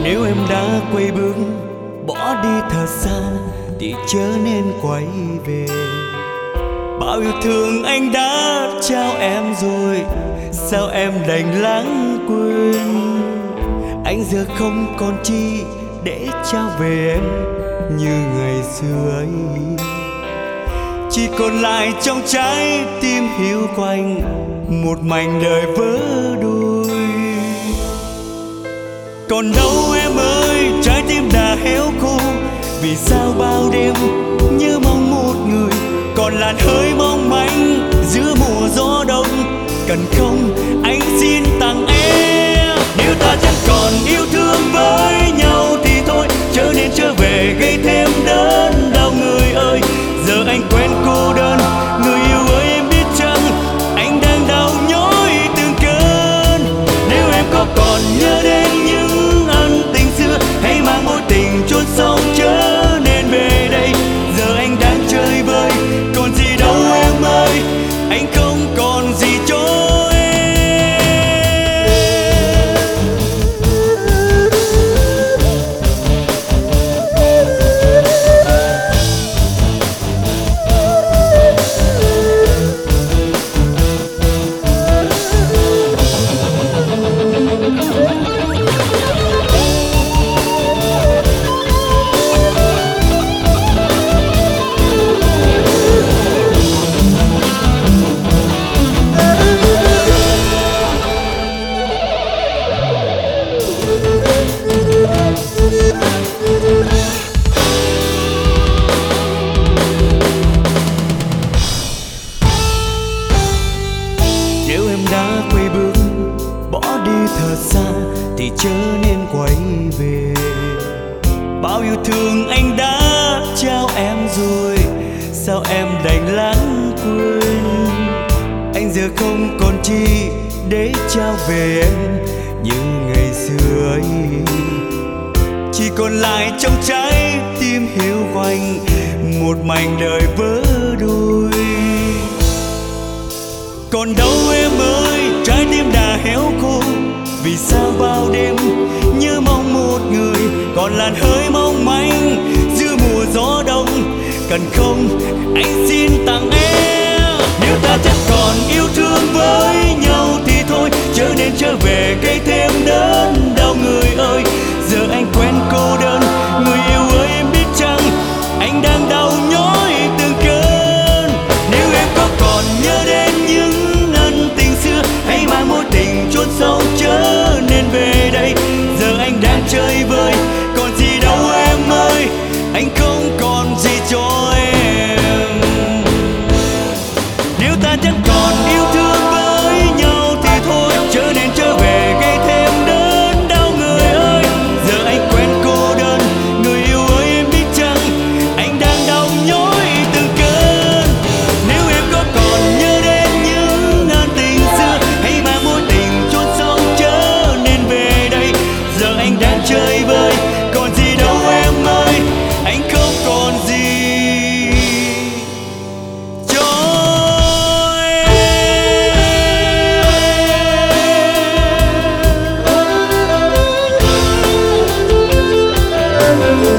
Nếu em đã quay bước bỏ đi thật xa thì chớ nên quay về. Bao yêu thương anh đã trao em rồi, sao em đành lãng quên. Anh giờ không còn chi để trao về em như ngày xưa ấy. Chỉ còn lại trong trái tim hiu quạnh một mảnh đời vỡ đôi. Còn đâu em ơi, trái tim đã héo khô, vì sao bao đêm như mong một người. Còn làn hơi mong manh giữa mùa gió đông, cần không anh xin tặng em. Nếu ta chẳng còn yêu thương với nhau thì thôi, chớ nên trở về gây thêm đớn đau người ơi. Giờ anh quen cô đơn, người yêu ơi em biết chăng, anh đang đau nhói từng cơn. Nếu em có còn nhớ đến những ân tình xưa, hãy mang mối tình chôn sâu chớ nên về đây. Giờ anh đang chơi vơi, còn gì đâu em ơi, anh không còn gì cho thì chớ nên quay về. Bao yêu thương anh đã trao em rồi, sao em đành lãng quên. Anh giờ không còn chi để trao về em như ngày xưa ấy. Chỉ còn lại trong trái tim hiu quạnh một mảnh đời vỡ đôi. Còn đâu em ơi, trái tim đã héo khô, vì sao bao đêm như mong một người. Còn làn hơi mong manh giữa mùa gió đông, cần không anh xin tặng em. Nếu ta chẳng còn yêu thương với nhau thì thôi, chớ nên trở về gây thêm đớn đau người ơi. Giờ anh quen cô đơn, người yêu ơi em biết chăng, anh đang đau nhói từng cơn. Nếu em có còn nhớ đến những ân tình xưa, hãy mang mối tình chôn sâu chớ nên về đây. Giờ anh đang chơi vơi, còn gì đâu em ơi, anh không còn gì cho em. Nếu ta chẳng còn yêu thương với nhau thì thôi, chớ nên trở về gây thêm đớn đau người ơi. Giờ anh quen cô đơn, người yêu ơi em biết chăng, anh đang đau nhói từng cơn. Nếu em có còn nhớ đến những ân tình xưa, hãy mang mối tình chôn sâu chớ nên về đây. Giờ anh đang chơi vơi, còn gì đâu em ơi, anh không còn gì cho em.